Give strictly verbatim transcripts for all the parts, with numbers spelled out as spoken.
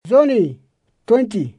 Zoni twenty.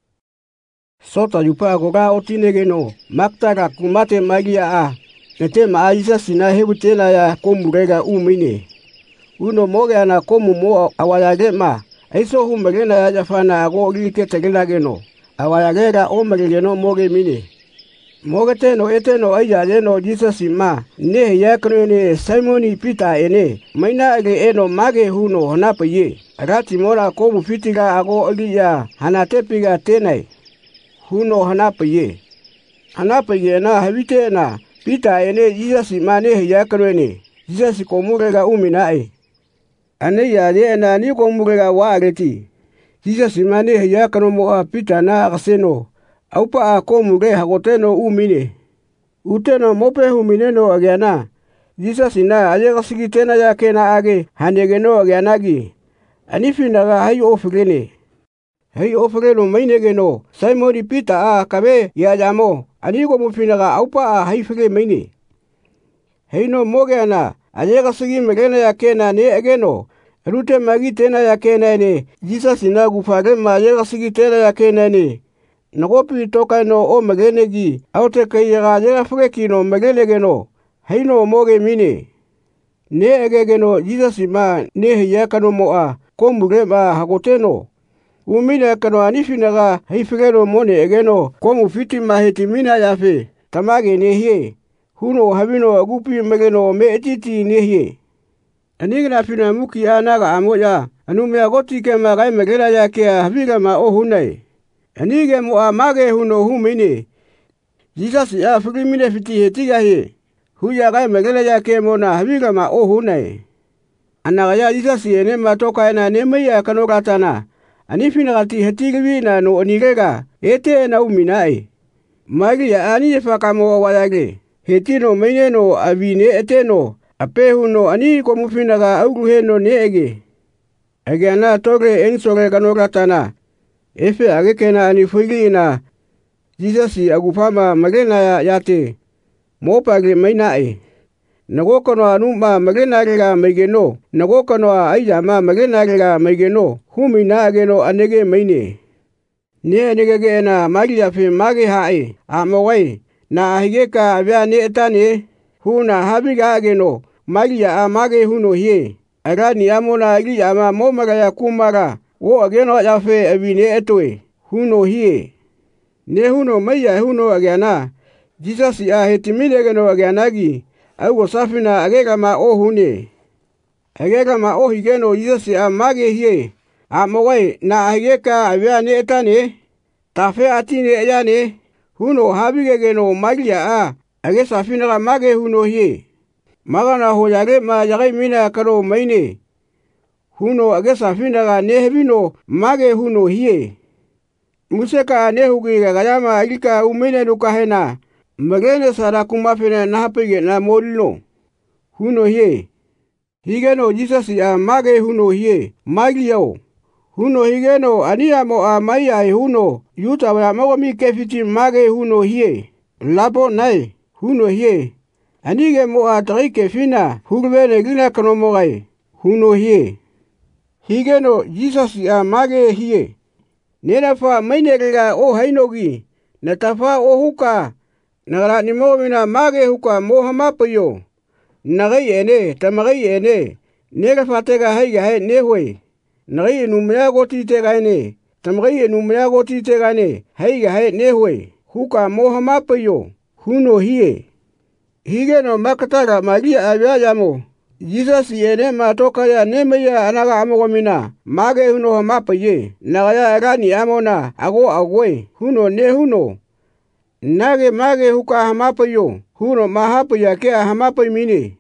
Sota yupa goga otinegeno maktara kumate magia a nete maisa sina hebutena ya komurega umine. Uno moga na komu mo awayage ma aiso humegena ya jafana ago like tegelageno awayagera omegeno moge mine. Mogete no eteno ayaje no Jesus ma ne yakrene Simoni Peter ene maina age eno mage huno honapaye agati mora komu fitiga ago ogia hanatepiga tenai huno hanapaye hanapaye na habite na Peter ene Jesus ma ne yakrene Jesus komurega uminae ane yaje na ni komurega wareti Jesus ma ne yakro mo Peter na agaseno aupa a komure hagoteno umine. Uteno mope humineno agiana. Jesus ina ayega sigitena ya kena age hanegeno agianagi. Anifinaga hai ofrene. Hai ofreno mainegeno. Simoni Peter a kabe ya jamo. Anigo mufinaga aupa a hai fre maine. Heino mogeana. Ayega sigi megena ya kena ne ageno. Rute magitena ya kena ne. Jesus ina gufage ma ayega sigitena ya kena ne. Nagopi toka no o magenegi, aute kaya jega freki no magelegeno, heino moge mine. Ne egegeno Jesus ma ne yakano moa, komure ma hagoteno. Umine kano anifinaga heifegeno mone egeno, komu fiti maheti mina yafe, tamage nehye. Huno habino agupi mageno me etiti nehye. Anigna fina muki anaga amoya, anume agoti ke magai magela yake habiga ma o hunai. Anige mo amage huno humine. Jesus ya fugi mine fiti hetiga he. Huya gai megele ya ke mona habiga ma o hunai. Anaga ya Jesus ene matoka ena neme ya kanogatana. Anifina gati hetiga vina no onigega. Ete na uminae. Magi ya ani efaka mo wayage. Hetino mene no avine eteno. Ape huno ani komufinaga auguhe no neege. Ege ana toge ensore kanogatana. Efe agekena ani fuigi na Jesus agufama magena ya yate mopage mainae nagokono anuma magena ga megeno nagokono aijama magena ga megeno humina ageno anege maine ne negege na magia fe mage hae amowai na higeka avya ne etane huna habiga ageno magia amage huno hie agani amona agi ama momaga ya kumaga wo ageno yafe abine etoe huno hie ne huno maya huno agana Jesus ya hetimile geno aganagi au safina agega ma o hune agega ma o higeno Jesus ya mage hie amowai na ageka avya ne etane tafe atine ayane huno habige geno magia a age safina ga mage huno hie magana ho yage ma yage mina karo maine huno age safina ga nehbino mage huno hie. Museka nehugi ga gayama agika umene nukahena. Magene sara kumafina na hapige na molino. Huno hie. Higeno Jesus ya mage huno hie. Magi yao. Huno higeno aniyamo a maya huno. Yuta wa magomi kefiti mage huno hie. Lapo nai. Huno hie. Anige mo a tarike fina. Hugvene gina kanomogai. Huno hie. Higeno Jesus ya mage hie. Nenafa mainerega o hainogi. Natafa o huka. Nagara ni momina mage huka mohamapayo. Nagai ene, tamagai ene. Nerafa tega haiga he nehwe. Nagai numea goti tega ene. Tamagai numea goti tega ne. Haiga he nehwe. Huka mohamapayo. Huno hie. Higeno makataga magia avyayamo. Jesus yene matoka ya nemeya anaga amogomina. Mage huno hamapaye. Nagaya agani amona. Ago agwe. Huno ne huno. Nage mage huka hamapayo. Huno mahapaya kea hamapay mine.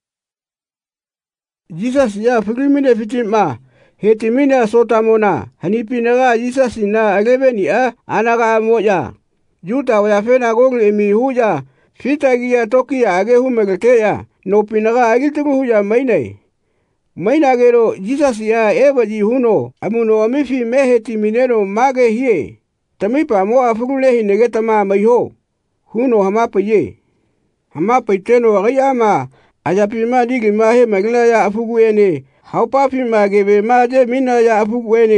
Jesus ya fulimine fitima. Hetimine sotamona. Hanipinaga Jesus na agebeni a anaga amoya. Yuta wayafena gogli emi huya. Fitagia tokia age humegekeya. No pinaga agitiru huya maine. Maina gero Jesus ya ebaji huno. Amuno amifi meheti minero mage hie. Tamipa mo afugulehi negetama maiho. Huno hamapa ye. Hamapa iteno agayama. Ajapima digi mahe magila ya afuguene. Haupapi magebe maje mina ya afuguene.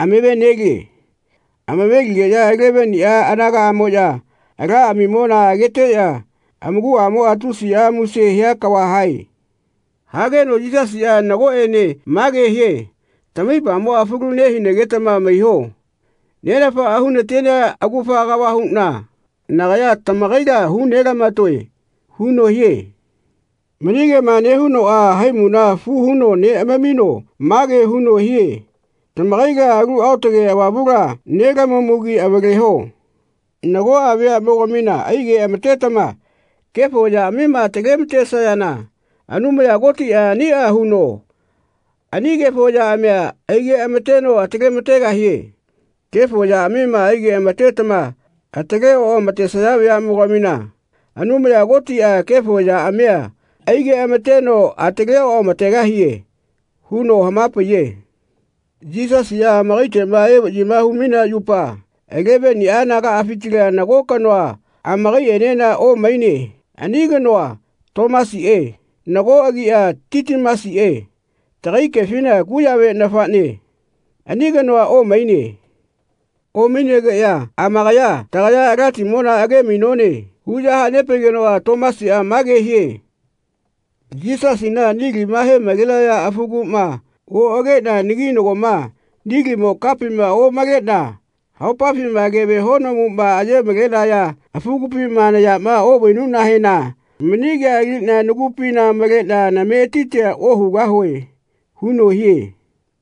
amebe nege. Amabegi ya elebe ni a anaga amoya. Aga amimona agete ya. Amugu amo atusi ya muse ya kawahai. Hage no Jesus ya nago ene mage he. Tamipa mo afugru ne hinegetama maiho. Nera fa ahune tena agufa agawa huna. Nagaya tamagaiga hunega matoe. Huno hie. Manige mane huno a haimuna fu huno ne amamino. Mage huno hie. Tamagaiga agu autage awabuga nega mamugi awageho. Nago avea mogomina aige amatetama. Kefo ya amima tegemte sayana. Anume ya goti a ni a huno. Anige fo ya amea aige amateno ategemetega hie. Kefo ya amima aige amatetama. Atege o matesaya ya mogomina. Anume ya goti a kefo ya amea aige amateno atege o matega hie. Huno hamapo ye. Jesus ya magite mae jimahu mina yupa. Egebe ni anaga afitiga nagoka noa. Amagi enena o maine. Aniga noa. Tomasi e. Nago agi a titimasi e. Tagai kefina kuyawe nafane. Aniga noa o maine. O mine ga ya. Amagaya. Tagaya agati mona age minone. Huja hanepege noa Tomasi a mage hie. Jesus ina nigi mahe magila ya afugu ma. O age na nigi nogo ma. Nigi mo kapi ma o mage na. Hau papi magebe hono mu ma aje magila ya. Afugu pi ma na ya ma o winu na hena. Meniga agi na nugupi na mage na na me titia o huga hoe. Huno hie.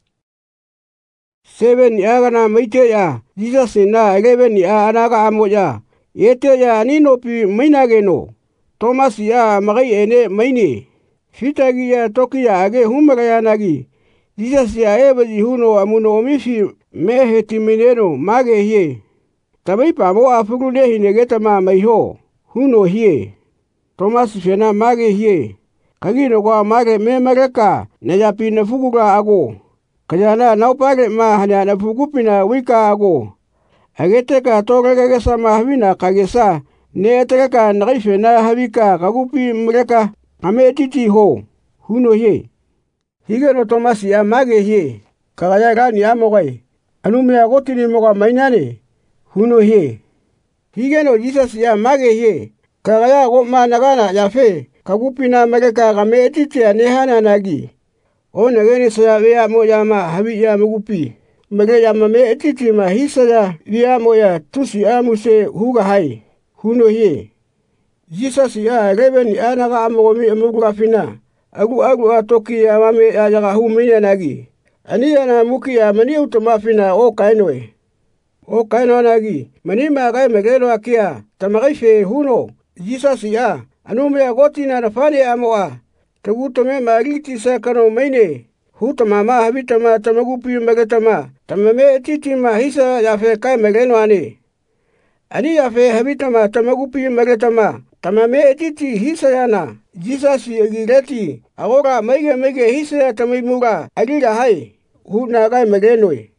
Seven ni aga na maite ya. Jesus ina agebe ni a anaga amo ya. Ete ya nino pi mainage no. Thomas ya magai ene maine. Fitagi ya toki ya age humaga ya nagi. Jesus ya ebaji huno amuno omifi mehe timineno mage hie. Tabai pa mo afugu ne hinegeta ma maiho. Huno hie. Thomas fena mage hie. Kagino kwa mage me mageka na yapi na fuguga ago. Kayana naupage ma hanya na fugupina wika ago. Ageteka togege sama havina kagesa. Ne eteka naife na havika kagupi mreka. Ame titi ho. Huno hie. Hige no Thomas ya mage hie. Kagaya gani amogai. Anume ya goti ni moga mainane. Huno hie. Hige no Jesus ya mage hie. Kagaya go managana ya fe. Kagupina mageka game titi ya nehana nagi. O nageni saya wea moja ma habi ya mugupi. Mage ya mame titi ma hisa ya wea moja tusi amuse huga hai. Huno hie. Jesus ya rebe ni anaga amogomi amuga fina. Agu agu atoki ya mame ya jaga humine nagi. Ani ya na muki ya mani utomafina o kainwe. O kaino nagi. Mani magai megero akia. Tamagaife huno. Jesus ya. Anume ya goti na nafane amoa. Tagutome mariti sa kano maine. Hutama habitama tamagupi magatama. Tamame titima hisa ya fe kai megeno ane. Ani ya fe habitama tamagupi magatama. Tamame titi hisa yana. Jesus yagireti. Agora mege mege hisa ya tamimuga. Agira hai. Huna gai megenoe.